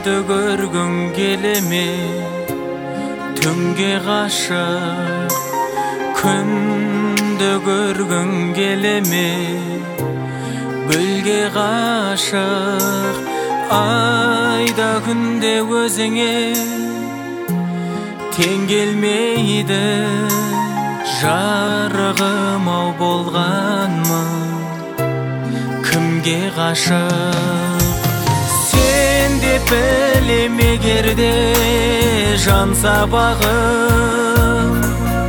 Айды көргің келеме, түнге ғашық, күнді көргің келеме, гүлге ғашық, айда күнде өзіңе тең келмейді. Жарығым ау болғанмы, кімге ғашық? Сен деп білем егерде жан сабағым,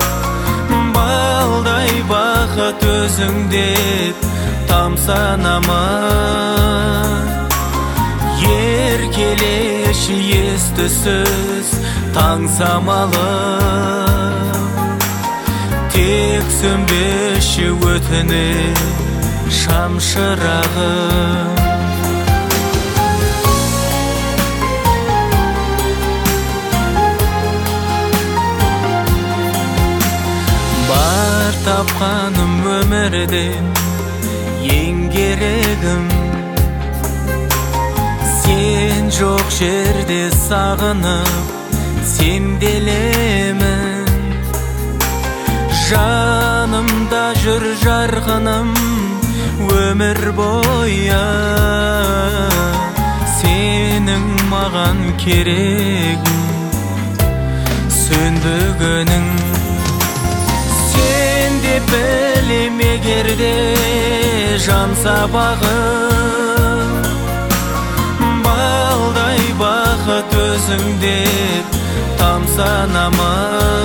балдай бақыт өзің деп тамсанама. Еркелеші естісіз таң самалым, тек сөнбеші өтінем шам шырағым. Бар тапқаным өмірден ең керегім, сен жоқ жерде сағынып сенделемін. Жанымда жүр жарқыным өмір бойы, сенің маған керегің сөнбегенің. Сен деп білем егерде жан сабағым, балдай бақыт өзің деп тамсанама.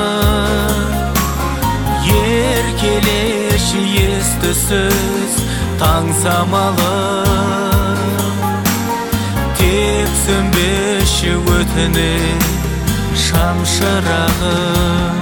Еркелеші естісіз таң самалым, тек сөнбеші өтінем шам шырағым.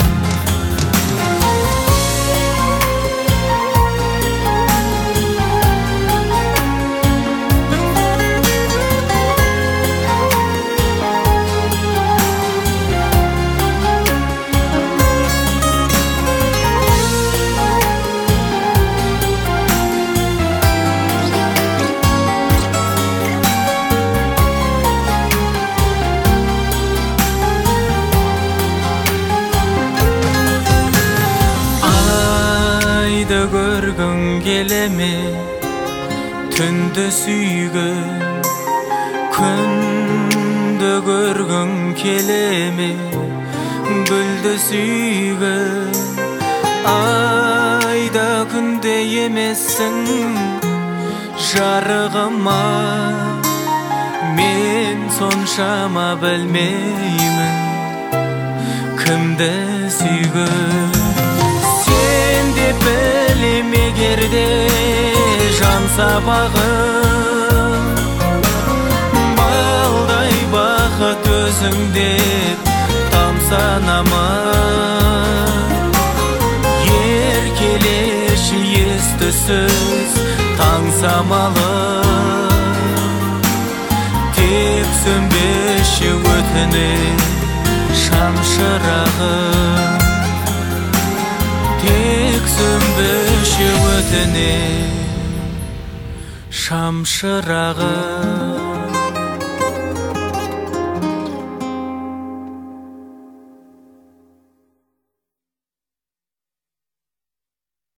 Айды көргің келеме, түнді сүйгін, күнді көргің келеме, гүлді сүйгін. Айда күнде емессің жарығыма, мен соншама білмеймін кімді сүйгін. Сен деп білем егерде жан сабағым, балдай бақыт өзің деп тамсанама. Еркелеші естісіз таң самалым, тек сөнбеші өтінем шам шырағым. Тек сөнбеші өтінем шам шырағым.